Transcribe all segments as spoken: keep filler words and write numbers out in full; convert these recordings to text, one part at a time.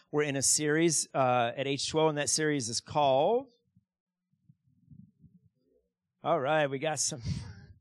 We're in a series uh, at H two O, and that series is called... All right, we got some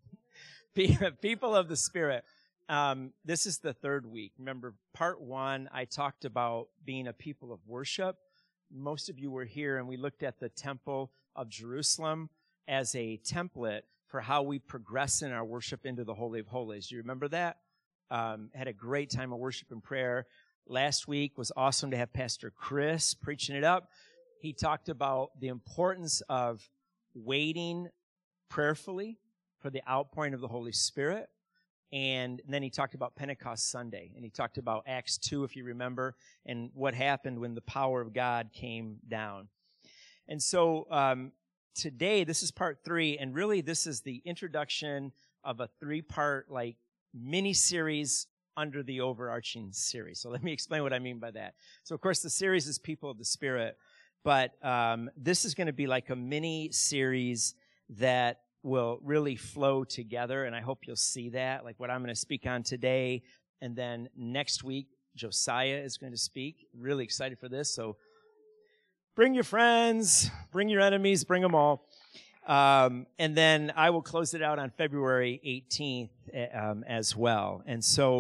people of the Spirit. Um, this is the third week. Remember, part one, I talked about being a people of worship. Most of you were here, and we looked at the Temple of Jerusalem as a template for how we progress in our worship into the Holy of Holies. Do you remember that? Um, had a great time of worship and prayer. Last week was awesome to have Pastor Chris preaching it up. He talked about the importance of waiting prayerfully for the outpouring of the Holy Spirit. And then he talked about Pentecost Sunday, and he talked about Acts two, if you remember, and what happened when the power of God came down. And so um, today, this is part three, and really this is the introduction of a three-part, like, mini-series under the overarching series. So let me explain what I mean by that. So, of course, the series is People of the Spirit, but um, this is going to be like a mini-series that will really flow together, and I hope you'll see that, like what I'm going to speak on today, and then next week, Josiah is going to speak. Really excited for this, so bring your friends, bring your enemies, bring them all. Um, and then I will close it out on February eighteenth um, as well. And so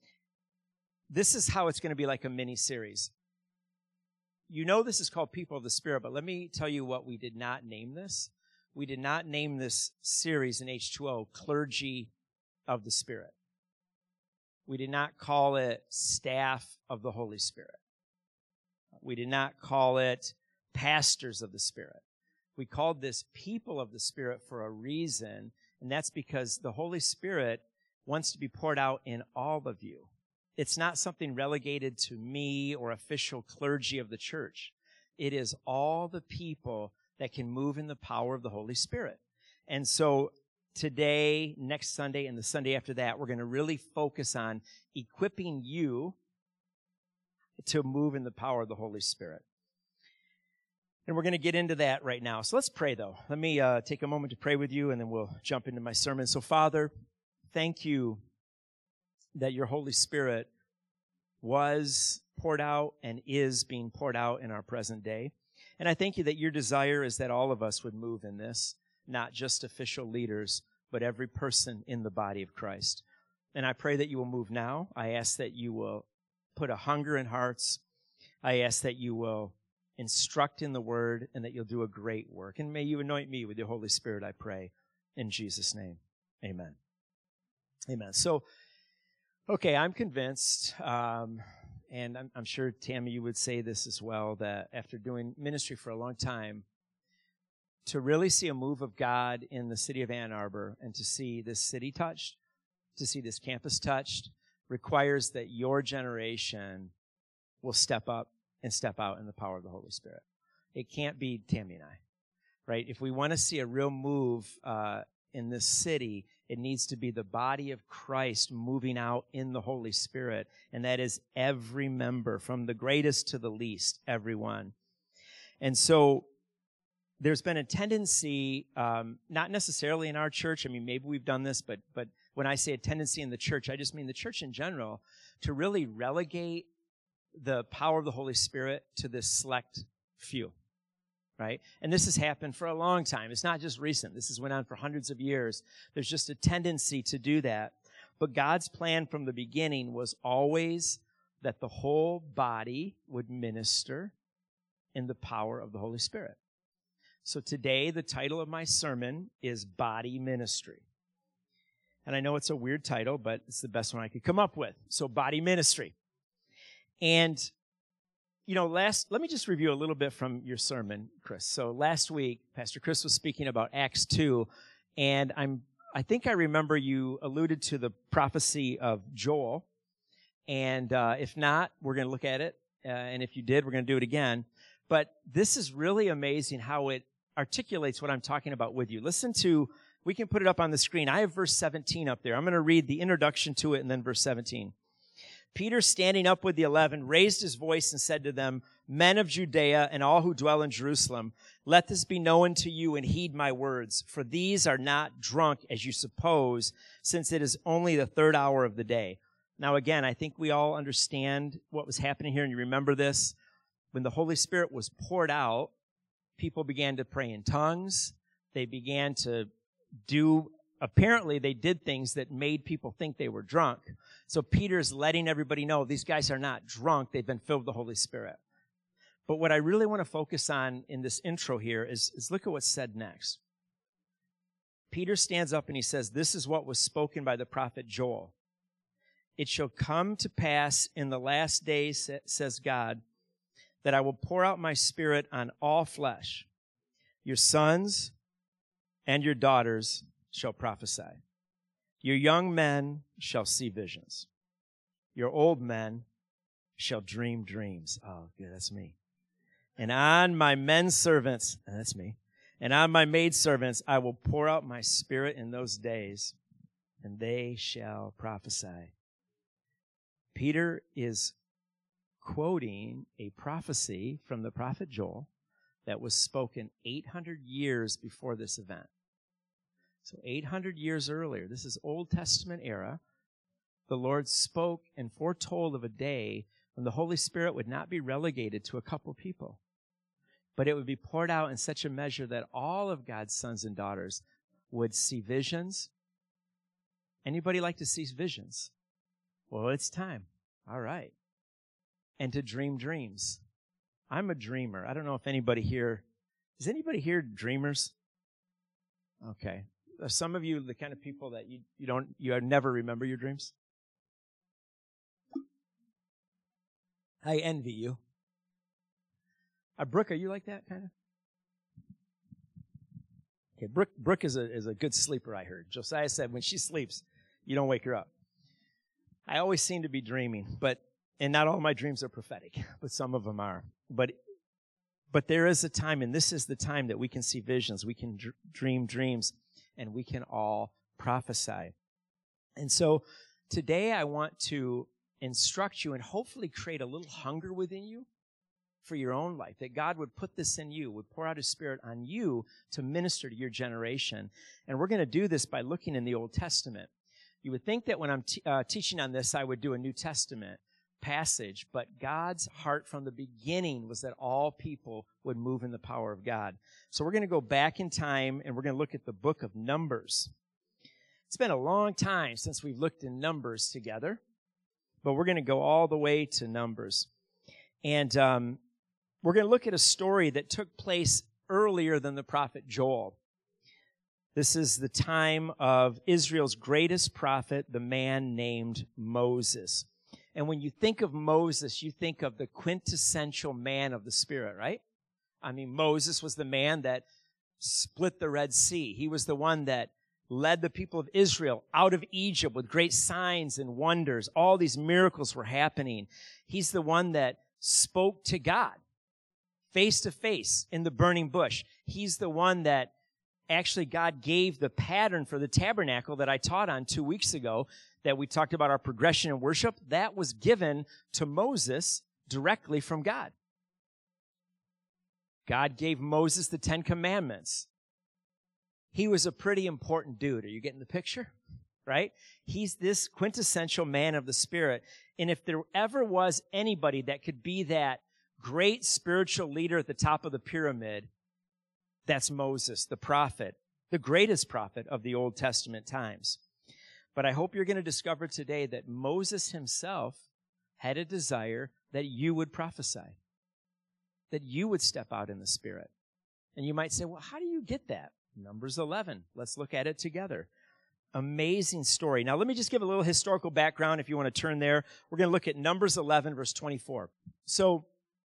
this is how it's going to be like a mini-series. You know this is called People of the Spirit, but let me tell you what we did not name this. We did not name this series in H two O Clergy of the Spirit. We did not call it Staff of the Holy Spirit. We did not call it Pastors of the Spirit. We called this People of the Spirit for a reason, and that's because the Holy Spirit wants to be poured out in all of you. It's not something relegated to me or official clergy of the church. It is all the people that can move in the power of the Holy Spirit. And so today, next Sunday, and the Sunday after that, we're going to really focus on equipping you to move in the power of the Holy Spirit. And we're going to get into that right now. So let's pray, though. Let me uh, take a moment to pray with you, and then we'll jump into my sermon. So, Father, thank you that your Holy Spirit was poured out and is being poured out in our present day. And I thank you that your desire is that all of us would move in this, not just official leaders, but every person in the body of Christ. And I pray that you will move now. I ask that you will put a hunger in hearts. I ask that you will instruct in the word and that you'll do a great work. And may you anoint me with your Holy Spirit, I pray, in Jesus' name. Amen. Amen. So, okay, I'm convinced, um, and I'm, I'm sure, Tammy, you would say this as well, that after doing ministry for a long time, to really see a move of God in the city of Ann Arbor and to see this city touched, to see this campus touched, requires that your generation will step up and step out in the power of the Holy Spirit. It can't be Tammy and I, right? If we want to see a real move uh, in this city, it needs to be the body of Christ moving out in the Holy Spirit, and that is every member, from the greatest to the least, everyone. And so there's been a tendency, um, not necessarily in our church, I mean, maybe we've done this, but but when I say a tendency in the church, I just mean the church in general, to really relegate the power of the Holy Spirit to this select few. Right? And this has happened for a long time. It's not just recent. This has went on for hundreds of years. There's just a tendency to do that. But God's plan from the beginning was always that the whole body would minister in the power of the Holy Spirit. So today, the title of my sermon is Body Ministry. And I know it's a weird title, but it's the best one I could come up with. So Body Ministry. And You know, last, let me just review a little bit from your sermon, Chris. So last week, Pastor Chris was speaking about Acts two, and I'm, I think I remember you alluded to the prophecy of Joel. And uh, if not, we're going to look at it. Uh, and if you did, we're going to do it again. But this is really amazing how it articulates what I'm talking about with you. Listen to, we can put it up on the screen. I have verse seventeen up there. I'm going to read the introduction to it and then verse seventeen. Peter, standing up with the eleven, raised his voice and said to them, "Men of Judea and all who dwell in Jerusalem, let this be known to you and heed my words. For these are not drunk, as you suppose, since it is only the third hour of the day." Now, again, I think we all understand what was happening here, and you remember this. when the Holy Spirit was poured out, people began to pray in tongues. They began to do, apparently they did things that made people think they were drunk. So Peter's letting everybody know these guys are not drunk. They've been filled with the Holy Spirit. But what I really want to focus on in this intro here is, is look at what's said next. Peter stands up and he says, this is what was spoken by the prophet Joel. It shall come to pass in the last days, says God, that I will pour out my Spirit on all flesh. Your sons and your daughters shall prophesy. Your young men shall see visions. Your old men shall dream dreams. Oh, good, that's me. And on my men servants, that's me, and on my maidservants I will pour out my Spirit in those days, and they shall prophesy. Peter is quoting a prophecy from the prophet Joel that was spoken eight hundred years before this event. So eight hundred years earlier, this is Old Testament era, the Lord spoke and foretold of a day when the Holy Spirit would not be relegated to a couple people, but it would be poured out in such a measure that all of God's sons and daughters would see visions. Anybody like to see visions? Well, it's time. All right. And to dream dreams. I'm a dreamer. I don't know if anybody here, is anybody here dreamers? Okay. Are some of you the kind of people that you, you don't, you never remember your dreams? I envy you. Uh, Brooke, are you like that kind of? Okay, Brooke, Brooke is a is a good sleeper, I heard. Josiah said when she sleeps, you don't wake her up. I always seem to be dreaming, but and not all my dreams are prophetic, but some of them are. But but there is a time, and this is the time that we can see visions, we can dr- dream dreams, and we can all prophesy. And so today I want to instruct you and hopefully create a little hunger within you for your own life, that God would put this in you, would pour out His Spirit on you to minister to your generation. And we're going to do this by looking in the Old Testament. You would think that when I'm t- uh, teaching on this, I would do a New Testament passage, but God's heart from the beginning was that all people would move in the power of God. So we're going to go back in time, and we're going to look at the book of Numbers. It's been a long time since we've looked in Numbers together, but we're going to go all the way to Numbers. And um, we're going to look at a story that took place earlier than the prophet Joel. This is the time of Israel's greatest prophet, the man named Moses. And when you think of Moses, you think of the quintessential man of the Spirit, right? I mean, Moses was the man that split the Red Sea. He was the one that led the people of Israel out of Egypt with great signs and wonders. All these miracles were happening. He's the one that spoke to God face to face in the burning bush. He's the one that actually God gave the pattern for the tabernacle that I taught on two weeks ago, that we talked about our progression in worship. That was given to Moses directly from God. God gave Moses the Ten Commandments. He was a pretty important dude. Are you getting the picture? Right? He's this quintessential man of the Spirit. And if there ever was anybody that could be that great spiritual leader at the top of the pyramid, that's Moses, the prophet, the greatest prophet of the Old Testament times. But I hope you're going to discover today that Moses himself had a desire that you would prophesy, that you would step out in the Spirit. And you might say, well, how do you get that? Numbers eleven. Let's look at it together. Amazing story. Now, let me just give a little historical background if you want to turn there. We're going to look at Numbers eleven, verse twenty-four. So,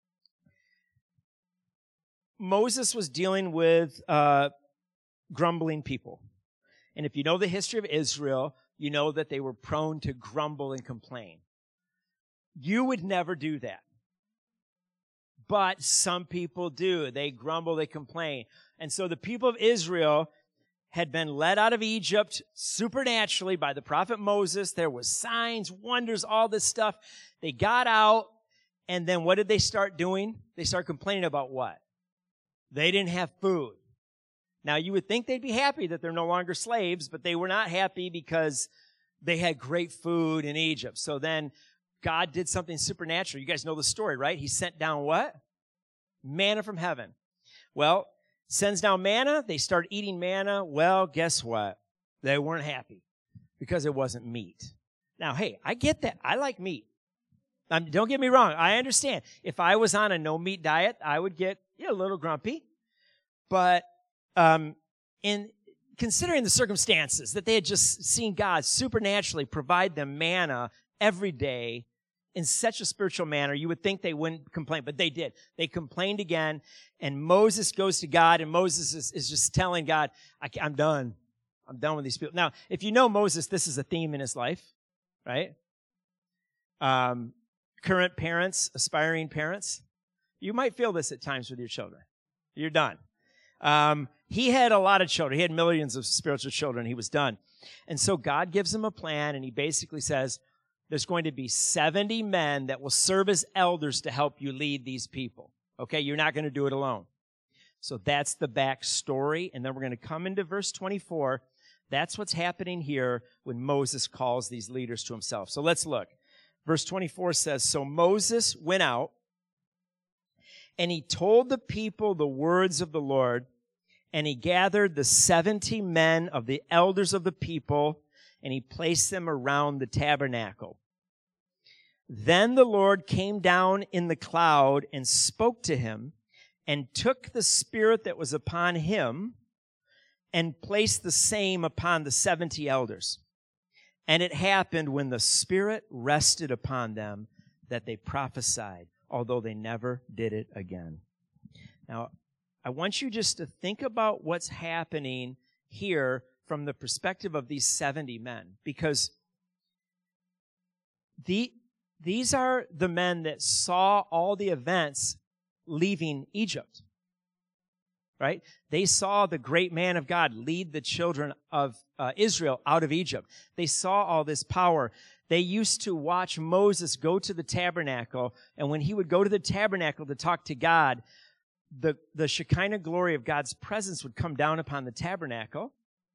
Moses was dealing with uh, grumbling people. And if you know the history of Israel, you know that they were prone to grumble and complain. You would never do that. But some people do. They grumble, they complain. And so the people of Israel had been led out of Egypt supernaturally by the prophet Moses. There was signs, wonders, all this stuff. They got out, and then what did they start doing? They start complaining about what? They didn't have food. Now, you would think they'd be happy that they're no longer slaves, but they were not happy because they had great food in Egypt. So then God did something supernatural. You guys know the story, right? He sent down what? Manna from heaven. Well, sends down manna. They start eating manna. Well, guess what? They weren't happy because it wasn't meat. Now, hey, I get that. I like meat. Um, don't get me wrong. I understand. If I was on a no-meat diet, I would get you know, a little grumpy. But um, in considering the circumstances that they had just seen God supernaturally provide them manna every day in such a spiritual manner, you would think they wouldn't complain, but they did. They complained again, and Moses goes to God, and Moses is, is just telling God, I, I'm done. I'm done with these people. Now, if you know Moses, this is a theme in his life, right? Um, current parents, aspiring parents, you might feel this at times with your children. You're done. Um, he had a lot of children. He had millions of spiritual children. He was done. And so God gives him a plan, and he basically says, there's going to be seventy men that will serve as elders to help you lead these people. Okay, you're not going to do it alone. So that's the backstory. And then we're going to come into verse twenty-four. That's what's happening here when Moses calls these leaders to himself. So let's look. Verse twenty-four says, so Moses went out, and he told the people the words of the Lord, and he gathered the seventy men of the elders of the people, and he placed them around the tabernacle. Then the Lord came down in the cloud and spoke to him, and took the spirit that was upon him and placed the same upon the seventy elders. And it happened when the Spirit rested upon them that they prophesied, although they never did it again. Now, I want you just to think about what's happening here from the perspective of these seventy men, because the, these are the men that saw all the events leaving Egypt, right? They saw the great man of God lead the children of uh, Israel out of Egypt. They saw all this power. They used to watch Moses go to the tabernacle, and when he would go to the tabernacle to talk to God, the, the Shekinah glory of God's presence would come down upon the tabernacle,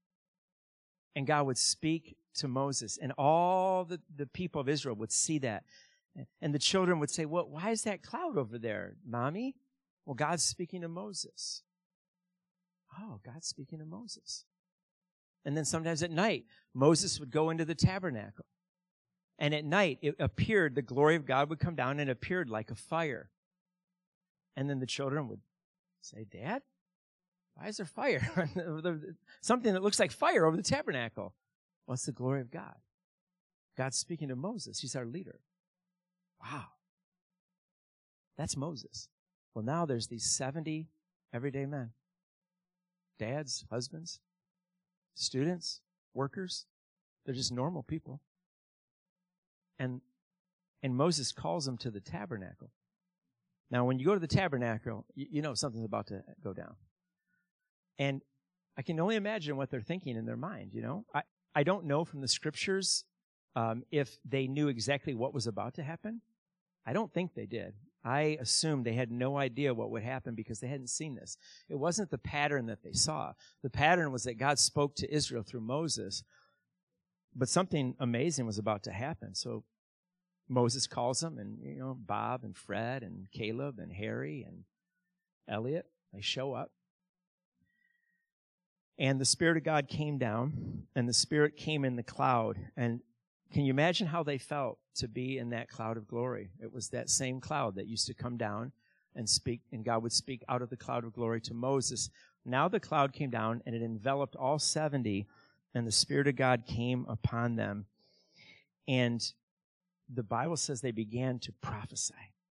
and God would speak to Moses, and all the, the people of Israel would see that. And the children would say, well, why is that cloud over there, Mommy? Well, God's speaking to Moses. Oh, God's speaking to Moses. And then sometimes at night, Moses would go into the tabernacle. And at night, it appeared, the glory of God would come down and appeared like a fire. And then the children would say, Dad, why is there fire? Something that looks like fire over the tabernacle. Well, it's the glory of God. God's speaking to Moses. He's our leader. Wow. That's Moses. Well, now there's these seventy everyday men. Dads, husbands, students, workers. They're just normal people. And, and Moses calls them to the tabernacle. Now, when you go to the tabernacle, you, you know something's about to go down. And I can only imagine what they're thinking in their mind, you know. I, I don't know from the scriptures um, if they knew exactly what was about to happen. I don't think they did. I assume they had no idea what would happen because they hadn't seen this. It wasn't the pattern that they saw. The pattern was that God spoke to Israel through Moses, but something amazing was about to happen. So Moses calls them, and, you know, Bob and Fred and Caleb and Harry and Elliot, they show up. And the Spirit of God came down, and the Spirit came in the cloud. And can you imagine how they felt to be in that cloud of glory? It was that same cloud that used to come down and speak, and God would speak out of the cloud of glory to Moses. Now the cloud came down, and it enveloped all seventy, and the Spirit of God came upon them. And the Bible says they began to prophesy.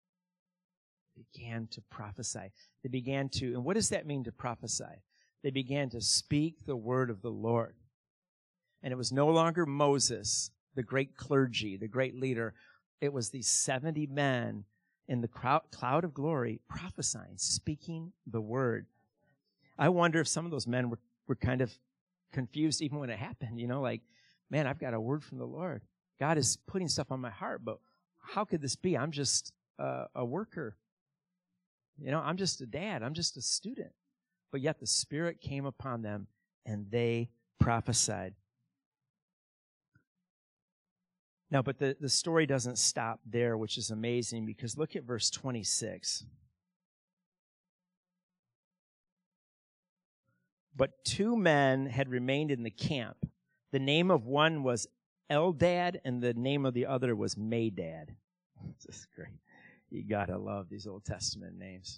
Began to prophesy. They began to, and what does that mean to prophesy? They began to speak the word of the Lord. And it was no longer Moses, the great clergy, the great leader. It was these seventy men in the cloud of glory prophesying, speaking the word. I wonder if some of those men were, were kind of confused even when it happened, you know, like, man, I've got a word from the Lord. God is putting stuff on my heart, but how could this be? I'm just uh, a worker. You know, I'm just a dad. I'm just a student. But yet the Spirit came upon them, and they prophesied. Now, but the, the story doesn't stop there, which is amazing, because look at verse twenty-six. but two men had remained in the camp. The name of one was Eldad, and the name of the other was Medad. This is great. You gotta love these Old Testament names.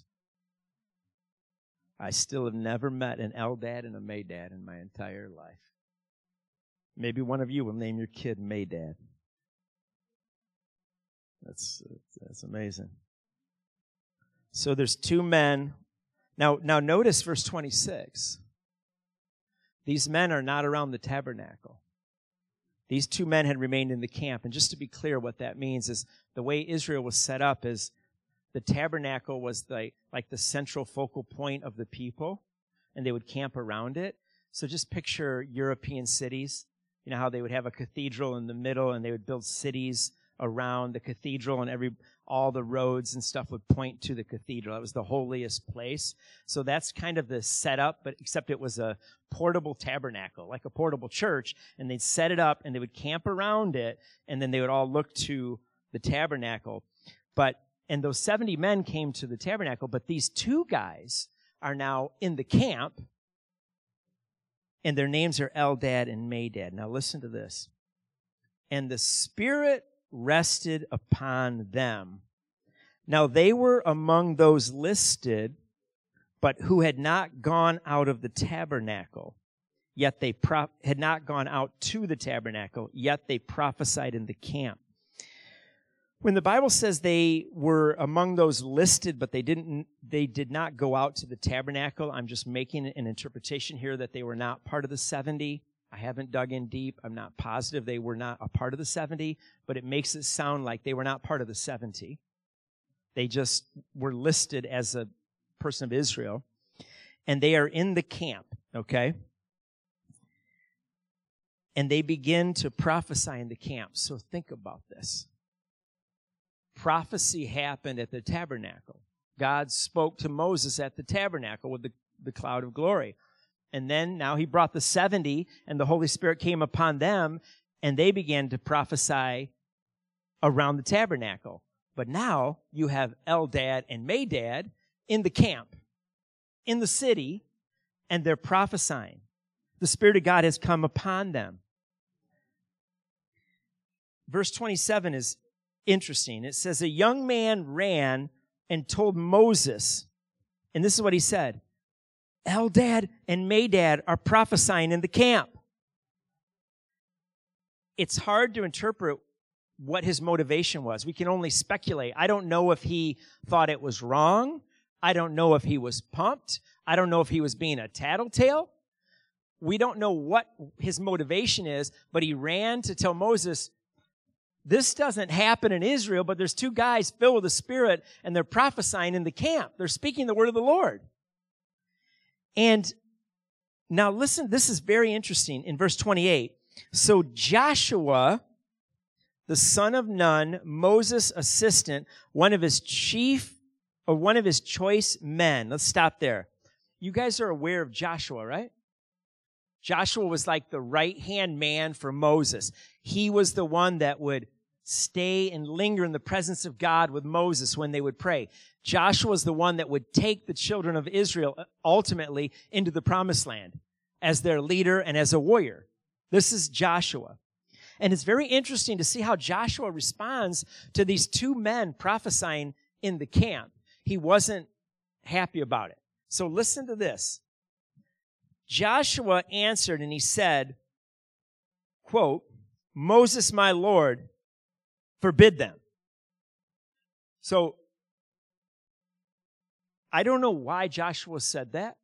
I still have never met an Eldad and a Medad in my entire life. Maybe one of you will name your kid Medad. That's that's amazing. So there's two men. Now, now notice verse twenty-six. These men are not around the tabernacle. These two men had remained in the camp. And just to be clear, what that means is the way Israel was set up is the tabernacle was the, like the central focal point of the people, and they would camp around it. So just picture European cities. You know how they would have a cathedral in the middle, and they would build cities around the cathedral, and every all the roads and stuff would point to the cathedral. It was the holiest place. So that's kind of the setup, but except it was a portable tabernacle, like a portable church, and they'd set it up, and they would camp around it, and then they would all look to the tabernacle. But and those seventy men came to the tabernacle, but these two guys are now in the camp, and their names are Eldad and Medad. Now listen to this. And the Spirit rested upon them. Now they were among those listed, but who had not gone out of the tabernacle, yet they pro- had not gone out to the tabernacle, yet they prophesied in the camp. When the Bible says they were among those listed, but they didn't, they did not go out to the tabernacle, I'm just making an interpretation here that they were not part of the seventy. I haven't dug in deep. I'm not positive they were not a part of the seventy, but it makes it sound like they were not part of the seventy. They just were listed as a person of Israel, and they are in the camp, okay? And they begin to prophesy in the camp. So think about this. Prophecy happened at the tabernacle. God spoke to Moses at the tabernacle with the, the cloud of glory. And then now he brought the seventy, and the Holy Spirit came upon them, and they began to prophesy around the tabernacle. But now you have Eldad and Medad in the camp, in the city, and they're prophesying. The Spirit of God has come upon them. Verse twenty-seven is interesting. It says, a young man ran and told Moses, and this is what he said, Eldad and Medad are prophesying in the camp. It's hard to interpret what his motivation was. We can only speculate. I don't know if he thought it was wrong. I don't know if he was pumped. I don't know if he was being a tattletale. We don't know what his motivation is, but he ran to tell Moses, this doesn't happen in Israel, but there's two guys filled with the Spirit, and they're prophesying in the camp. They're speaking the word of the Lord. And now listen, this is very interesting in verse twenty-eight. So Joshua, the son of Nun, Moses' assistant, one of his chief, or one of his choice men. Let's stop there. You guys are aware of Joshua, right? Joshua was like the right-hand man for Moses. He was the one that would stay and linger in the presence of God with Moses when they would pray. Joshua was the one that would take the children of Israel ultimately into the promised land as their leader and as a warrior. This is Joshua. And it's very interesting to see how Joshua responds to these two men prophesying in the camp. He wasn't happy about it. So listen to this. Joshua answered and he said, quote, Moses, my Lord, forbid them. So, I don't know why Joshua said that.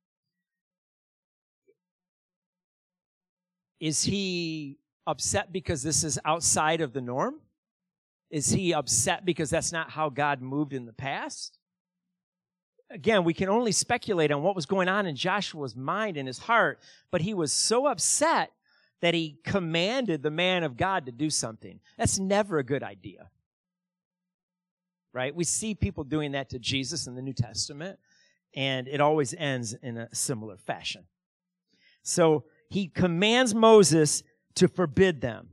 Is he upset because this is outside of the norm? Is he upset because that's not how God moved in the past? Again, we can only speculate on what was going on in Joshua's mind and his heart, but he was so upset that he commanded the man of God to do something. That's never a good idea. Right? We see people doing that to Jesus in the New Testament, and it always ends in a similar fashion. So he commands Moses to forbid them.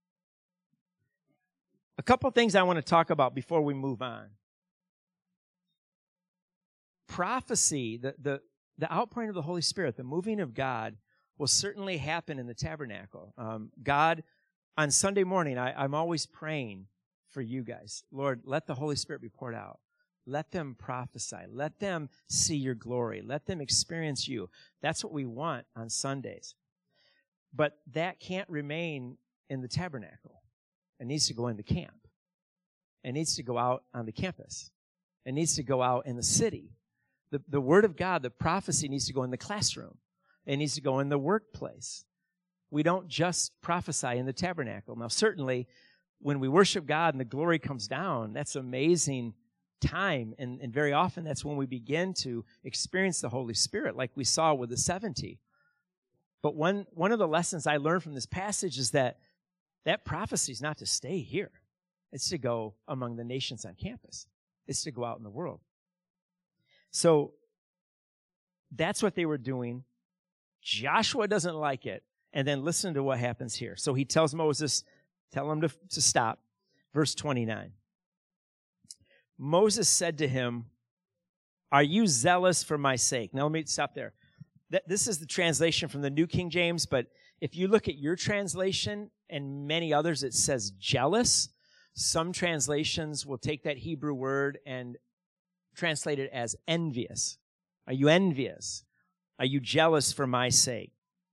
A couple things I want to talk about before we move on. Prophecy, the, the, the outpouring of the Holy Spirit, the moving of God, will certainly happen in the tabernacle. Um, God, on Sunday morning, I, I'm always praying for you guys. Lord, let the Holy Spirit be poured out. Let them prophesy. Let them see your glory. Let them experience you. That's what we want on Sundays. But that can't remain in the tabernacle. It needs to go into camp. It needs to go out on the campus. It needs to go out in the city. The, the Word of God, the prophecy needs to go in the classroom. It needs to go in the workplace. We don't just prophesy in the tabernacle. Now, certainly, when we worship God and the glory comes down, that's amazing time. And, and very often, that's when we begin to experience the Holy Spirit, like we saw with the seventy. But one, one of the lessons I learned from this passage is that that prophecy is not to stay here. It's to go among the nations on campus. It's to go out in the world. So that's what they were doing. Joshua doesn't like it. And then listen to what happens here. So he tells Moses, tell him to, to stop. Verse twenty-nine. Moses said to him, are you zealous for my sake? Now let me stop there. This is the translation from the New King James, but if you look at your translation and many others, it says jealous. Some translations will take that Hebrew word and translate it as envious. Are you envious? Are you jealous for my sake?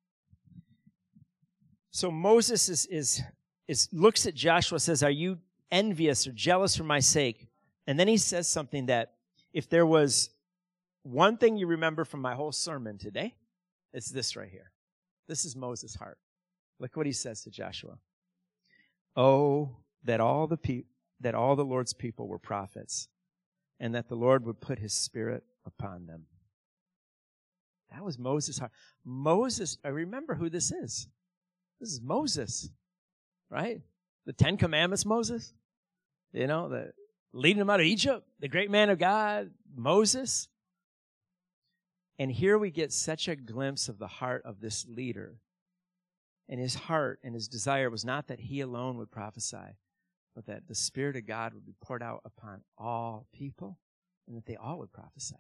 So Moses is, is, is looks at Joshua, says, are you envious or jealous for my sake? And then he says something that if there was one thing you remember from my whole sermon today, it's this right here. This is Moses' heart. Look what he says to Joshua. Oh, that all the pe- that all the Lord's people were prophets, and that the Lord would put his Spirit upon them. That was Moses' heart. Moses, I remember who this is. This is Moses, right? The Ten Commandments Moses. You know, the leading them out of Egypt, the great man of God, Moses. And here we get such a glimpse of the heart of this leader. And his heart and his desire was not that he alone would prophesy, but that the Spirit of God would be poured out upon all people and that they all would prophesy.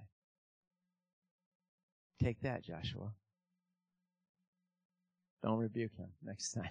Take that, Joshua. Don't rebuke him next time.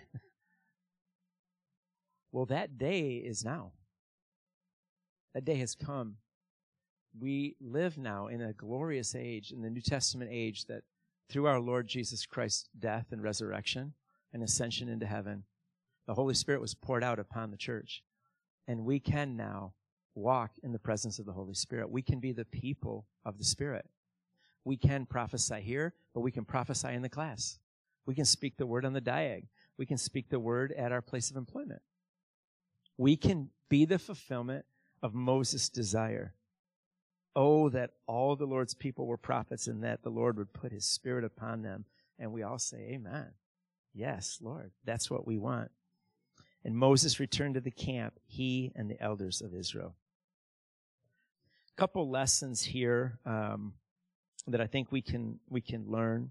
Well, that day is now. That day has come. We live now in a glorious age, in the New Testament age, that through our Lord Jesus Christ's death and resurrection and ascension into heaven, the Holy Spirit was poured out upon the church. And we can now walk in the presence of the Holy Spirit. We can be the people of the Spirit. We can prophesy here, but we can prophesy in the class. We can speak the word on the diag. We can speak the word at our place of employment. We can be the fulfillment of Moses' desire. Oh, that all the Lord's people were prophets and that the Lord would put his Spirit upon them. And we all say, amen. Yes, Lord, that's what we want. And Moses returned to the camp, he and the elders of Israel. A couple lessons here um, that I think we can we can learn.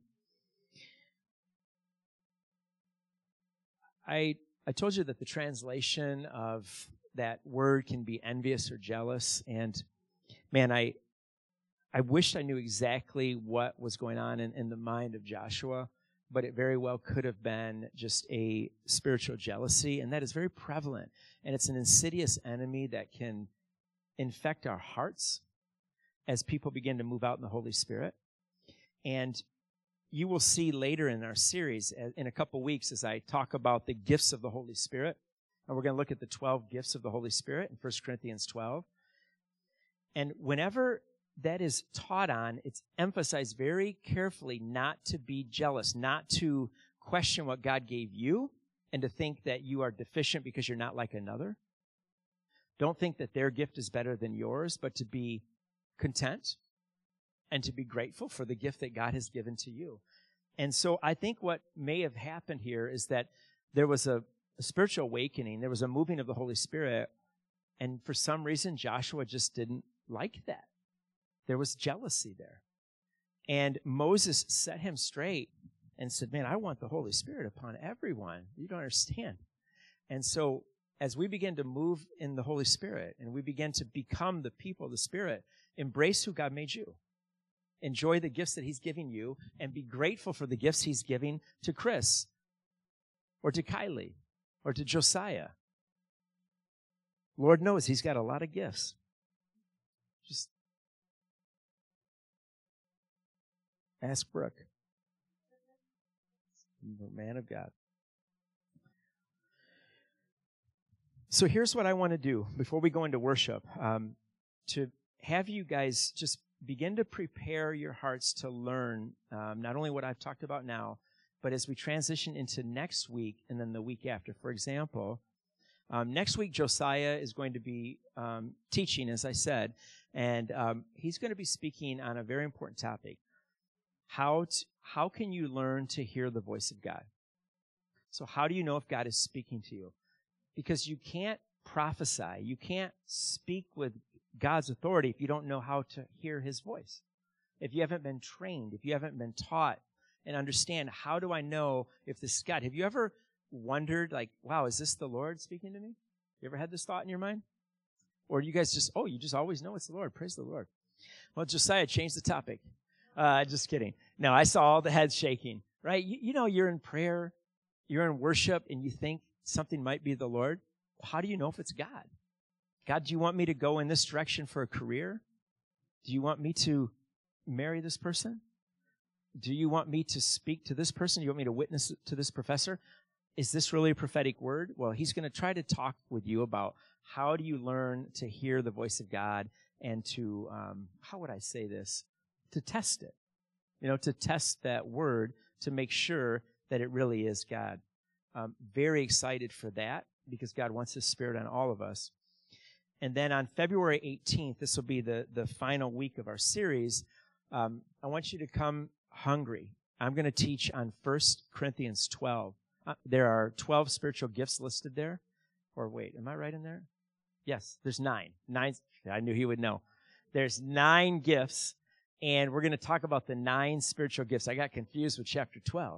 I I told you that the translation of that word can be envious or jealous, and man, I I wished I knew exactly what was going on in, in the mind of Joshua, but it very well could have been just a spiritual jealousy, and that is very prevalent. And it's an insidious enemy that can infect our hearts as people begin to move out in the Holy Spirit. And you will see later in our series, in a couple weeks, as I talk about the gifts of the Holy Spirit, and we're going to look at the twelve gifts of the Holy Spirit in First Corinthians twelve. And whenever that is taught on, it's emphasized very carefully not to be jealous, not to question what God gave you, and to think that you are deficient because you're not like another. Don't think that their gift is better than yours, but to be content and to be grateful for the gift that God has given to you. And so I think what may have happened here is that there was a, a spiritual awakening, there was a moving of the Holy Spirit, and for some reason Joshua just didn't like that. There was jealousy there. And Moses set him straight and said, man, I want the Holy Spirit upon everyone. You don't understand. And so as we begin to move in the Holy Spirit and we begin to become the people of the Spirit, embrace who God made you. enjoy the gifts that he's giving you and be grateful for the gifts he's giving to Chris or to Kylie or to Josiah. Lord knows he's got a lot of gifts. Just ask Brooke. The man of God. So here's what I want to do before we go into worship, um, to have you guys just begin to prepare your hearts to learn um, not only what I've talked about now, but as we transition into next week and then the week after. For example, um, next week Josiah is going to be um, teaching, as I said, and um, he's going to be speaking on a very important topic. How to, how can you learn to hear the voice of God? So how do you know if God is speaking to you? Because you can't prophesy. You can't speak with God's authority if you don't know how to hear his voice. If you haven't been trained, if you haven't been taught and understand, how do I know if this is God? Have you ever wondered, like, wow, is this the Lord speaking to me? You ever had this thought in your mind? Or you guys just, oh, you just always know it's the Lord. Praise the Lord. Well, Josiah changed the topic. Uh, just kidding. No, I saw all the heads shaking, right? You, you know, you're in prayer, you're in worship, and you think something might be the Lord. How do you know if it's God? God, do you want me to go in this direction for a career? Do you want me to marry this person? Do you want me to speak to this person? Do you want me to witness to this professor? Is this really a prophetic word? Well, he's going to try to talk with you about how do you learn to hear the voice of God and to, um, how would I say this? To test it, you know, to test that word to make sure that it really is God. Um, very excited for that because God wants his Spirit on all of us. And then on February eighteenth, this will be the, the final week of our series, um, I want you to come hungry. I'm going to teach on First Corinthians twelve. Uh, there are twelve spiritual gifts listed there. Or wait, am I right in there? Yes, there's nine. Nine. I knew he would know. There's nine gifts. And we're going to talk about the nine spiritual gifts. I got confused with chapter twelve.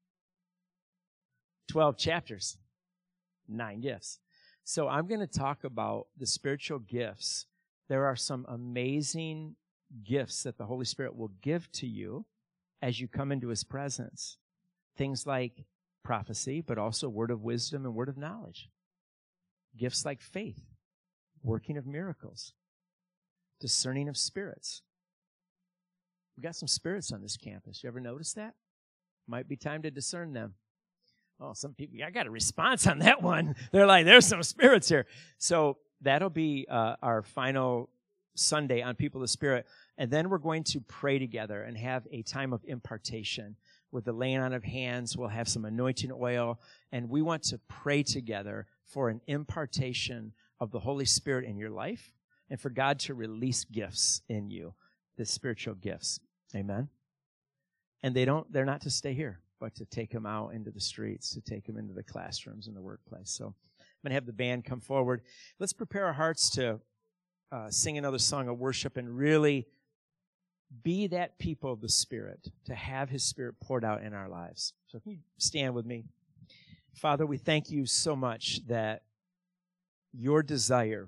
twelve chapters, nine gifts. So I'm going to talk about the spiritual gifts. There are some amazing gifts that the Holy Spirit will give to you as you come into his presence. Things like prophecy, but also word of wisdom and word of knowledge. Gifts like faith, working of miracles, discerning of spirits. We got some spirits on this campus. You ever notice that? Might be time to discern them. Oh, some people, I got a response on that one. They're like, there's some spirits here. So that'll be uh, our final Sunday on People of the Spirit. And then we're going to pray together and have a time of impartation with the laying on of hands. We'll have some anointing oil. And we want to pray together for an impartation of the Holy Spirit in your life and for God to release gifts in you. The spiritual gifts. Amen. And they don't, they're not to stay here, but to take them out into the streets, to take them into the classrooms and the workplace. So I'm going to have the band come forward. Let's prepare our hearts to uh, sing another song of worship and really be that people of the Spirit, to have his Spirit poured out in our lives. So if you stand with me. Father, we thank you so much that your desire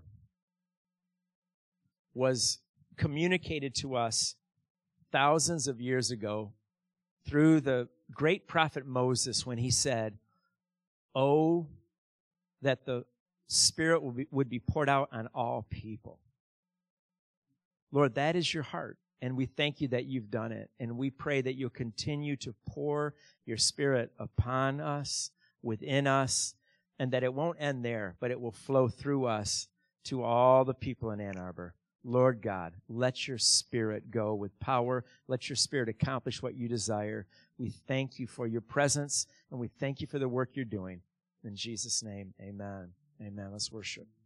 was communicated to us thousands of years ago through the great prophet Moses when he said, oh, that the Spirit would be, would be poured out on all people. Lord, that is your heart, and we thank you that you've done it, and we pray that you'll continue to pour your Spirit upon us, within us, and that it won't end there, but it will flow through us to all the people in Ann Arbor. Lord God, let your Spirit go with power. Let your Spirit accomplish what you desire. We thank you for your presence, and we thank you for the work you're doing. In Jesus' name, amen. Amen. Let's worship.